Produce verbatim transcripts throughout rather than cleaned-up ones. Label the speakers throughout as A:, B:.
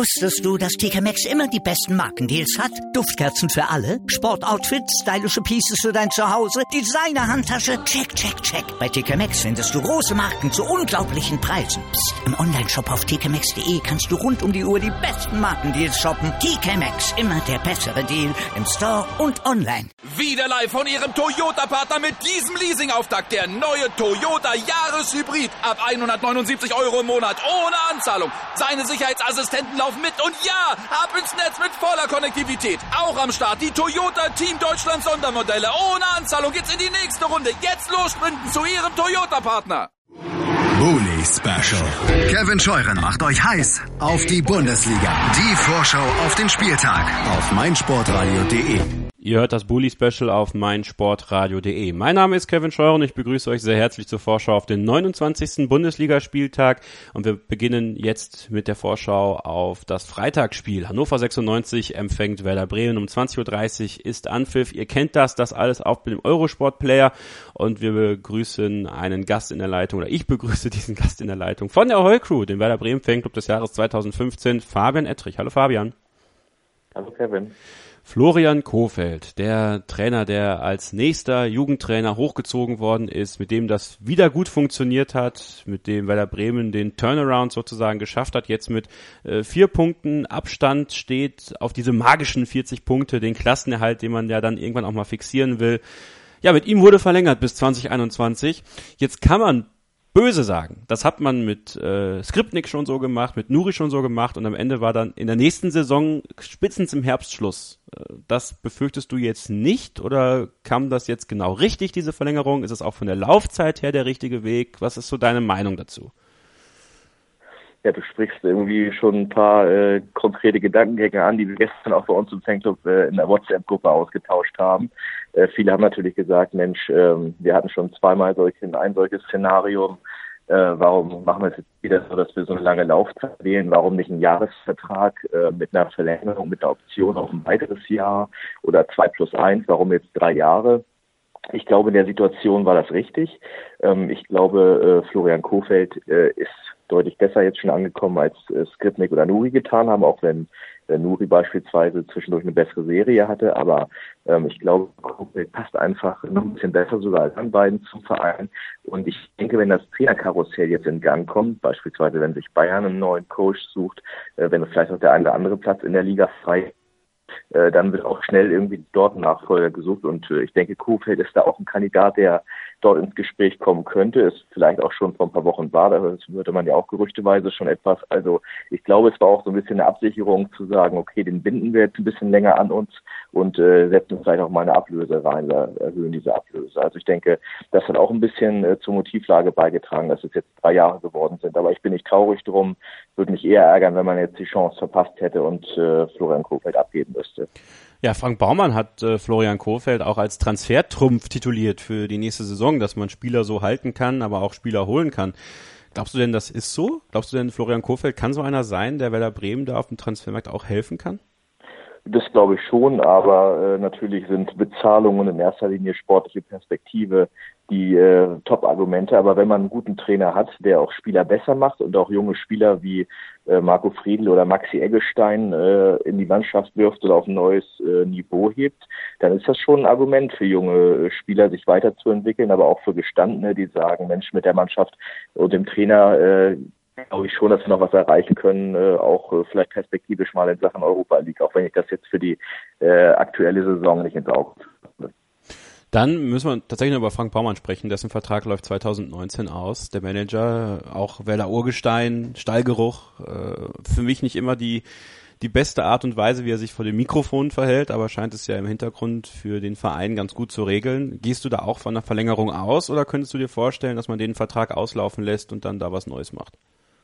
A: Wusstest du, dass T K Maxx immer die besten Markendeals hat? Duftkerzen für alle, Sportoutfits, stylische Pieces für dein Zuhause, Designer-Handtasche, check, check, check. Bei T K Maxx findest du große Marken zu unglaublichen Preisen. Psst. Im Onlineshop auf t k maxx punkt d e kannst du rund um die Uhr die besten Markendeals shoppen. T K Maxx, immer der bessere Deal im Store und online.
B: Wieder live von Ihrem Toyota-Partner mit diesem Leasing-Auftakt. Der neue Toyota Jahreshybrid. Ab hundertneunundsiebzig Euro im Monat. Ohne Anzahlung. Seine Sicherheitsassistenten laufen mit. Und ja, ab ins Netz mit voller Konnektivität. Auch am Start die Toyota Team Deutschland Sondermodelle. Ohne Anzahlung geht's in die nächste Runde. Jetzt los sprinten zu Ihrem Toyota-Partner.
C: Bully Special. Kevin Scheuren macht euch heiß auf die Bundesliga. Die Vorschau auf den Spieltag auf meinsportradio punkt de.
D: Ihr hört das Bully Special auf meinsportradio punkt de. Mein Name ist Kevin Scheuren und ich begrüße euch sehr herzlich zur Vorschau auf den neunundzwanzigsten Bundesligaspieltag. Und wir beginnen jetzt mit der Vorschau auf das Freitagsspiel. Hannover sechsundneunzig empfängt Werder Bremen. Um zwanzig Uhr dreißig ist Anpfiff. Ihr kennt das, das alles auf dem Eurosport-Player. Und wir begrüßen einen Gast in der Leitung, oder ich begrüße diesen Gast in der Leitung von der Heul-Crew, den Werder Bremen Fanclub des Jahres zweitausendfünfzehn, Fabian Ettrich. Hallo Fabian.
E: Hallo Kevin.
D: Florian Kohfeldt, der Trainer, der als nächster Jugendtrainer hochgezogen worden ist, mit dem das wieder gut funktioniert hat, mit dem Werder Bremen den Turnaround sozusagen geschafft hat, jetzt mit äh, vier Punkten Abstand steht auf diese magischen vierzig Punkte, den Klassenerhalt, den man ja dann irgendwann auch mal fixieren will. Ja, mit ihm wurde verlängert bis zwanzig einundzwanzig. Jetzt kann man böse sagen. Das hat man mit äh, Skripnik schon so gemacht, mit Nuri schon so gemacht und am Ende war dann in der nächsten Saison spätestens im Herbst Schluss. Äh, das befürchtest du jetzt nicht oder kam das jetzt genau richtig, diese Verlängerung? Ist es auch von der Laufzeit her der richtige Weg? Was ist so deine Meinung dazu?
E: Ja, du sprichst irgendwie schon ein paar äh, konkrete Gedankengänge an, die wir gestern auch bei uns im Fanclub äh, in der WhatsApp-Gruppe ausgetauscht haben. Äh, viele haben natürlich gesagt, Mensch, äh, wir hatten schon zweimal solche, ein solches Szenario. Äh, warum machen wir es jetzt wieder so, dass wir so eine lange Laufzeit wählen? Warum nicht einen Jahresvertrag äh, mit einer Verlängerung, mit einer Option auf ein weiteres Jahr oder zwei plus eins? Warum jetzt drei Jahre? Ich glaube, in der Situation war das richtig. Ähm, ich glaube, äh, Florian Kohfeldt äh, ist deutlich besser jetzt schon angekommen, als äh, Skripnik oder Nuri getan haben, auch wenn äh, Nuri beispielsweise zwischendurch eine bessere Serie hatte. Aber ähm, ich glaube, Kohfeldt passt einfach noch ein bisschen besser sogar als an beiden zum Verein. Und ich denke, wenn das Trainerkarussell jetzt in Gang kommt, beispielsweise wenn sich Bayern einen neuen Coach sucht, äh, wenn vielleicht noch der eine oder andere Platz in der Liga frei Äh, dann wird auch schnell irgendwie dort ein Nachfolger gesucht und äh, ich denke, Kohfeldt ist da auch ein Kandidat, der dort ins Gespräch kommen könnte, es vielleicht auch schon vor ein paar Wochen war, da hörte man ja auch gerüchteweise schon etwas, also ich glaube, es war auch so ein bisschen eine Absicherung zu sagen, okay, den binden wir jetzt ein bisschen länger an uns und äh, setzen vielleicht auch mal eine Ablöse rein, da erhöhen diese Ablöse, also ich denke, das hat auch ein bisschen äh, zur Motivlage beigetragen, dass es jetzt drei Jahre geworden sind, aber ich bin nicht traurig drum, würde mich eher ärgern, wenn man jetzt die Chance verpasst hätte und äh, Florian Kohfeldt abgeben müsste.
D: Ja, Frank Baumann hat äh, Florian Kohfeldt auch als Transfertrumpf tituliert für die nächste Saison, dass man Spieler so halten kann, aber auch Spieler holen kann. Glaubst du denn, das ist so? Glaubst du denn, Florian Kohfeldt kann so einer sein, der Werder Bremen da auf dem Transfermarkt auch helfen kann?
E: Das glaube ich schon, aber äh, natürlich sind Bezahlungen in erster Linie sportliche Perspektive die äh, Top-Argumente. Aber wenn man einen guten Trainer hat, der auch Spieler besser macht und auch junge Spieler wie äh, Marco Friedl oder Maxi Eggestein äh, in die Mannschaft wirft oder auf ein neues äh, Niveau hebt, dann ist das schon ein Argument für junge äh, Spieler, sich weiterzuentwickeln, aber auch für Gestandene, die sagen, Mensch, mit der Mannschaft und dem Trainer äh, glaube ich schon, dass wir noch was erreichen können, äh, auch äh, vielleicht perspektivisch mal in Sachen Europa League, auch wenn ich das jetzt für die äh, aktuelle Saison nicht ins Auge habe.
D: Dann müssen wir tatsächlich noch über Frank Baumann sprechen, dessen Vertrag läuft zweitausendneunzehn aus. Der Manager, auch Werder Urgestein, Stallgeruch, äh, für mich nicht immer die die beste Art und Weise, wie er sich vor dem Mikrofon verhält, aber scheint es ja im Hintergrund für den Verein ganz gut zu regeln. Gehst du da auch von einer Verlängerung aus oder könntest du dir vorstellen, dass man den Vertrag auslaufen lässt und dann da was Neues macht?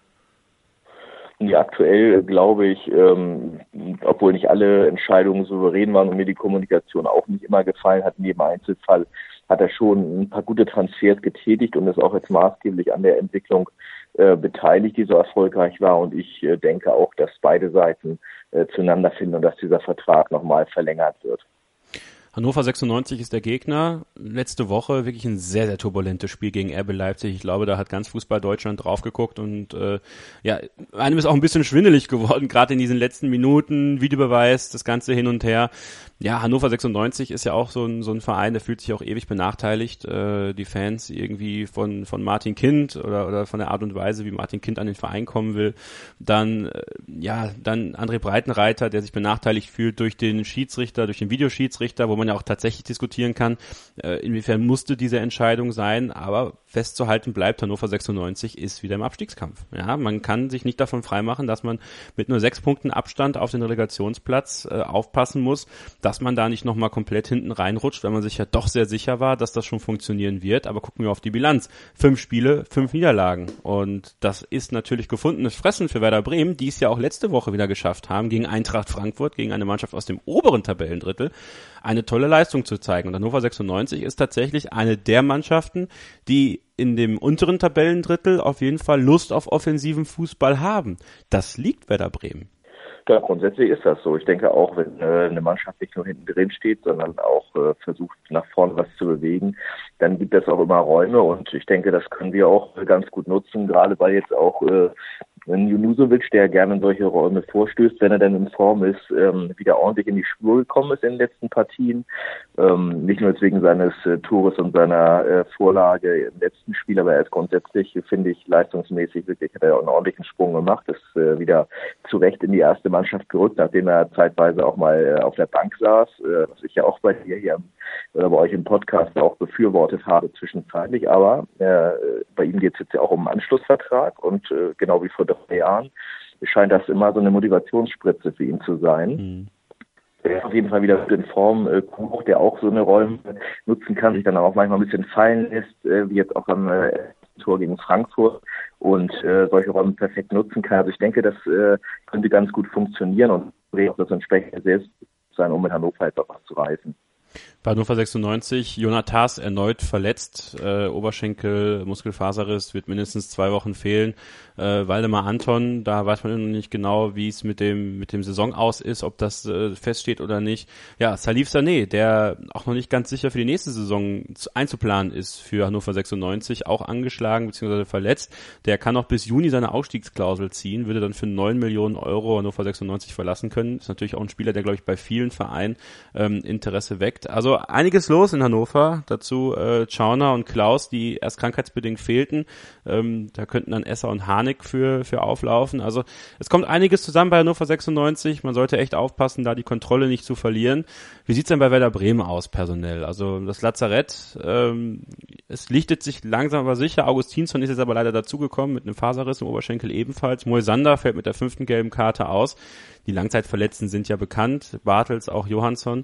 E: Ja, aktuell glaube ich, ähm, obwohl nicht alle Entscheidungen souverän waren und mir die Kommunikation auch nicht immer gefallen hat, in jedem Einzelfall hat er schon ein paar gute Transfers getätigt und ist auch jetzt maßgeblich an der Entwicklung äh, beteiligt, die so erfolgreich war. Und ich äh, denke auch, dass beide Seiten äh, zueinander finden und dass dieser Vertrag nochmal verlängert wird.
D: Hannover sechsundneunzig ist der Gegner. Letzte Woche wirklich ein sehr, sehr turbulentes Spiel gegen R B Leipzig. Ich glaube, da hat ganz Fußball Deutschland drauf geguckt und äh, ja, einem ist auch ein bisschen schwindelig geworden, gerade in diesen letzten Minuten, Videobeweis, das Ganze hin und her. Ja, Hannover sechsundneunzig ist ja auch so ein, so ein Verein, der fühlt sich auch ewig benachteiligt. Äh, die Fans irgendwie von von Martin Kind oder oder von der Art und Weise, wie Martin Kind an den Verein kommen will. Dann äh, ja, dann André Breitenreiter, der sich benachteiligt fühlt durch den Schiedsrichter, durch den Videoschiedsrichter, wo man ja auch tatsächlich diskutieren kann, äh, inwiefern musste diese Entscheidung sein. Aber festzuhalten bleibt, Hannover sechsundneunzig ist wieder im Abstiegskampf. Ja, man kann sich nicht davon freimachen, dass man mit nur sechs Punkten Abstand auf den Relegationsplatz äh, aufpassen muss, dass man da nicht nochmal komplett hinten reinrutscht, weil man sich ja doch sehr sicher war, dass das schon funktionieren wird. Aber gucken wir auf die Bilanz. Fünf Spiele, fünf Niederlagen. Und das ist natürlich gefundenes Fressen für Werder Bremen, die es ja auch letzte Woche wieder geschafft haben, gegen Eintracht Frankfurt, gegen eine Mannschaft aus dem oberen Tabellendrittel, eine tolle Leistung zu zeigen. Und Hannover sechsundneunzig ist tatsächlich eine der Mannschaften, die in dem unteren Tabellendrittel auf jeden Fall Lust auf offensiven Fußball haben. Das liegt Werder Bremen.
E: Ja, grundsätzlich ist das so. Ich denke auch, wenn äh, eine Mannschaft nicht nur hinten drin steht, sondern auch äh, versucht, nach vorne was zu bewegen, dann gibt es auch immer Räume und ich denke, das können wir auch äh, ganz gut nutzen, gerade weil jetzt auch äh, Junusovic, der gerne in solche Räume vorstößt, wenn er dann in Form ist, ähm, wieder ordentlich in die Spur gekommen ist in den letzten Partien. Ähm, nicht nur wegen seines äh, Tores und seiner äh, Vorlage im letzten Spiel, aber er ist grundsätzlich, finde ich, leistungsmäßig wirklich, hat er auch einen ordentlichen Sprung gemacht, ist äh, wieder zu Recht in die erste Mannschaft gerückt, nachdem er zeitweise auch mal äh, auf der Bank saß, äh, was ich ja auch bei dir hier oder bei euch im Podcast auch befürwortet habe zwischenzeitlich, aber äh, bei ihm geht es jetzt ja auch um einen Anschlussvertrag und äh, genau wie vor drei Jahren scheint das immer so eine Motivationsspritze für ihn zu sein. Mhm. Der ist auf jeden Fall wieder gut in Form, äh, Kuch, der auch so eine Räume nutzen kann, sich dann auch manchmal ein bisschen fallen lässt, äh, wie jetzt auch am äh, Tor gegen Frankfurt und äh, solche Räume perfekt nutzen kann. Also ich denke, das äh, könnte ganz gut funktionieren und auch das entsprechend selbst sein, um mit Hannover halt auch was zu reißen.
D: Bei Hannover sechsundneunzig, Jonathas erneut verletzt, äh, Oberschenkel, Muskelfaserriss, wird mindestens zwei Wochen fehlen. Äh, Waldemar Anton, da weiß man noch nicht genau, wie es mit dem mit dem Saison aus ist, ob das äh, feststeht oder nicht. Ja, Salif Sané, der auch noch nicht ganz sicher für die nächste Saison einzuplanen ist für Hannover sechsundneunzig, auch angeschlagen bzw. verletzt. Der kann noch bis Juni seine Ausstiegsklausel ziehen, würde dann für neun Millionen Euro Hannover sechsundneunzig verlassen können. Ist natürlich auch ein Spieler, der, glaube ich, bei vielen Vereinen ähm, Interesse weckt. Also einiges los in Hannover. Dazu äh, Schauner und Klaus, die erst krankheitsbedingt fehlten. Ähm, da könnten dann Esser und Harnik für für auflaufen. Also es kommt einiges zusammen bei Hannover sechsundneunzig. Man sollte echt aufpassen, da die Kontrolle nicht zu verlieren. Wie sieht's denn bei Werder Bremen aus, personell? Also das Lazarett, ähm, es lichtet sich langsam aber sicher. Augustinsson ist jetzt aber leider dazugekommen mit einem Faserriss im Oberschenkel ebenfalls. Moisander fällt mit der fünften gelben Karte aus. Die Langzeitverletzten sind ja bekannt, Bartels, auch Johansson.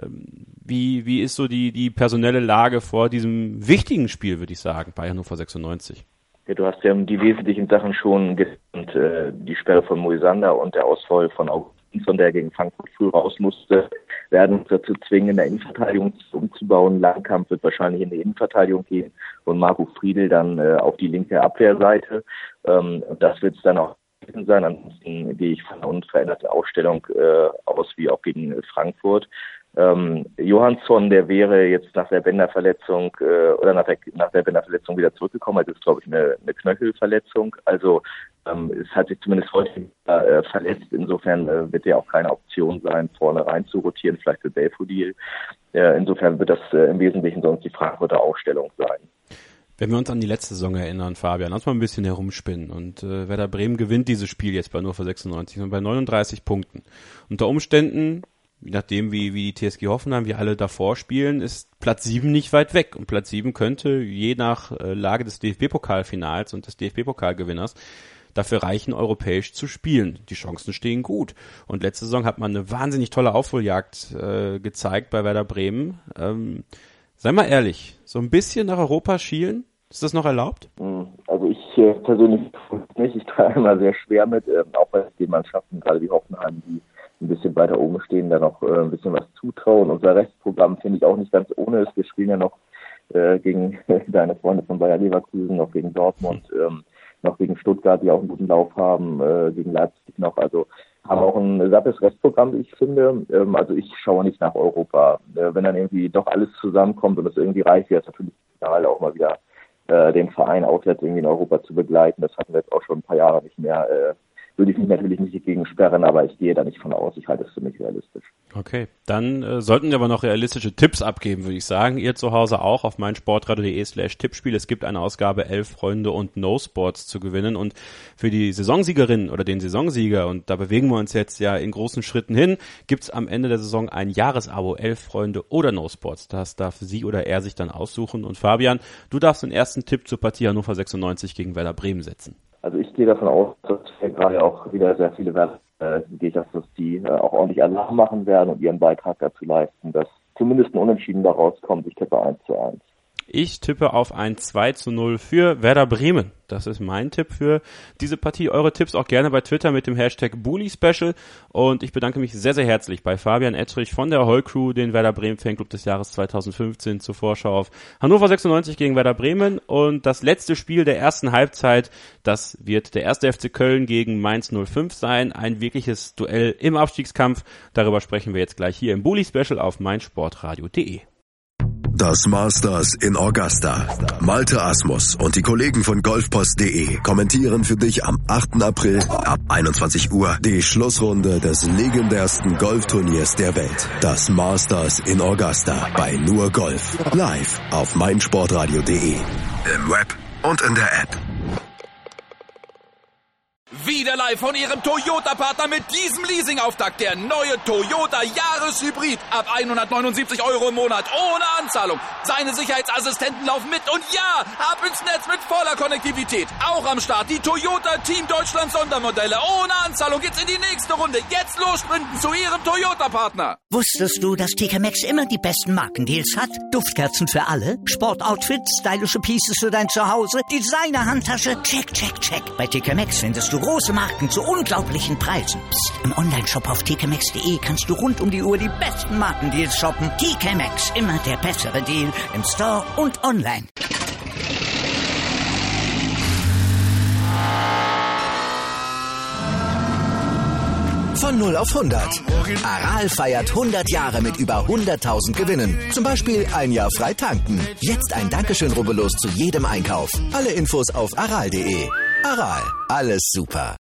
D: Wie, wie ist so die, die personelle Lage vor diesem wichtigen Spiel, würde ich sagen, bei Hannover sechsundneunzig?
E: Ja, du hast ja die wesentlichen Sachen schon genannt, äh, die Sperre von Moisander und der Ausfall von Augustinsson, der gegen Frankfurt früh raus musste, werden uns dazu zwingen, in der Innenverteidigung umzubauen. Langkamp wird wahrscheinlich in die Innenverteidigung gehen und Marco Friedl dann äh, auf die linke Abwehrseite. Ähm, das wird es dann auch sein. Ansonsten gehe ich von einer unveränderten Aufstellung äh, aus wie auch gegen äh, Frankfurt. Ähm, Johansson, der wäre jetzt nach der Bänderverletzung äh, oder nach der, nach der Bänderverletzung wieder zurückgekommen. Das ist, glaube ich, eine, eine Knöchelverletzung. Also ähm, es hat sich zumindest heute äh, verletzt. Insofern äh, wird er auch keine Option sein, vorne rein zu rotieren, vielleicht für Belfodil. Äh, insofern wird das äh, im Wesentlichen sonst die Frankfurter Aufstellung sein.
D: Wenn wir uns an die letzte Saison erinnern, Fabian, lass mal ein bisschen herumspinnen. Und äh, Werder Bremen gewinnt dieses Spiel jetzt bei Hannover sechsundneunzig und bei neununddreißig Punkten. Unter Umständen, je nachdem wie, wie die T S G Hoffenheim, wie alle davor spielen, ist Platz sieben nicht weit weg. Und Platz sieben könnte, je nach äh, Lage des D F B-Pokalfinals und des D F B-Pokalgewinners, dafür reichen, europäisch zu spielen. Die Chancen stehen gut. Und letzte Saison hat man eine wahnsinnig tolle Aufholjagd äh, gezeigt bei Werder Bremen. Ähm, sei mal ehrlich, so ein bisschen nach Europa schielen? Ist das noch erlaubt?
E: Also ich äh, persönlich nicht. Ich trage immer sehr schwer mit, äh, auch bei den Mannschaften, gerade die Hoffenheim, die ein bisschen weiter oben stehen, da noch äh, ein bisschen was zutrauen. Unser Restprogramm finde ich auch nicht ganz ohne. Wir spielen ja noch äh, gegen äh, deine Freunde von Bayer Leverkusen, noch gegen Dortmund, ähm, noch gegen Stuttgart, die auch einen guten Lauf haben, äh, gegen Leipzig noch. Also haben auch ein sattes Restprogramm, wie ich finde. Ähm, also ich schaue nicht nach Europa. Äh, wenn dann irgendwie doch alles zusammenkommt und es irgendwie reicht, wäre es natürlich egal, auch mal wieder äh, den Verein auswärts irgendwie in Europa zu begleiten. Das hatten wir jetzt auch schon ein paar Jahre nicht mehr. Äh, würde ich mich natürlich nicht gegen sperren, aber ich gehe da nicht von aus. Ich halte es für nicht realistisch.
D: Okay, dann äh, sollten wir aber noch realistische Tipps abgeben, würde ich sagen. Ihr zu Hause auch auf meinsportradio.de slash Tippspiel. Es gibt eine Ausgabe elf Freunde und No Sports zu gewinnen. Und für die Saisonsiegerin oder den Saisonsieger, und da bewegen wir uns jetzt ja in großen Schritten hin, gibt's am Ende der Saison ein Jahresabo, elf Freunde oder No Sports. Das darf sie oder er sich dann aussuchen. Und Fabian, du darfst den ersten Tipp zur Partie Hannover sechsundneunzig gegen Werder Bremen setzen.
E: Also ich gehe davon aus, dass wir gerade auch wieder sehr viele Werder äh, gehe ich, dass die äh, auch ordentlich Alarm machen werden und ihren Beitrag dazu leisten, dass zumindest ein Unentschieden da rauskommt. Ich tippe eins zu eins.
D: Ich tippe auf ein zwei zu null für Werder Bremen. Das ist mein Tipp für diese Partie. Eure Tipps auch gerne bei Twitter mit dem Hashtag Bully Special. Und ich bedanke mich sehr, sehr herzlich bei Fabian Ettrich von der Hol Crew, den Werder Bremen Fanclub des Jahres zweitausendfünfzehn, zur Vorschau auf Hannover sechsundneunzig gegen Werder Bremen. Und das letzte Spiel der ersten Halbzeit, das wird der erste F C Köln gegen Mainz null fünf sein. Ein wirkliches Duell im Abstiegskampf. Darüber sprechen wir jetzt gleich hier im Bully Special auf meinsportradio punkt de.
F: Das Masters in Augusta. Malte Asmus und die Kollegen von golfpost punkt de kommentieren für dich am achten April ab einundzwanzig Uhr die Schlussrunde des legendärsten Golfturniers der Welt. Das Masters in Augusta bei Nur Golf. Live auf meinsportradio punkt de. Im Web und in der App.
B: Wieder live von Ihrem Toyota-Partner mit diesem Leasing-Auftakt. Der neue Toyota Jahreshybrid. Ab hundertneunundsiebzig Euro im Monat. Ohne Anzahlung. Seine Sicherheitsassistenten laufen mit. Und ja, ab ins Netz mit voller Konnektivität. Auch am Start die Toyota Team Deutschland Sondermodelle. Ohne Anzahlung geht's in die nächste Runde. Jetzt los sprinten zu Ihrem Toyota-Partner.
A: Wusstest du, dass T K Maxx immer die besten Markendeals hat? Duftkerzen für alle, Sportoutfits, stylische Pieces für dein Zuhause, Designer-Handtasche, check, check, check. Bei T K Maxx findest du große Marken zu unglaublichen Preisen. Psst. Im Onlineshop auf t k maxx punkt de kannst du rund um die Uhr die besten Markendeals shoppen. T K Maxx, immer der bessere Deal im Store und online.
G: Von null auf hundert. Aral feiert hundert Jahre mit über hunderttausend Gewinnen. Zum Beispiel ein Jahr frei tanken. Jetzt ein Dankeschön, rubbellos zu jedem Einkauf. Alle Infos auf aral punkt de. Aral, alles super.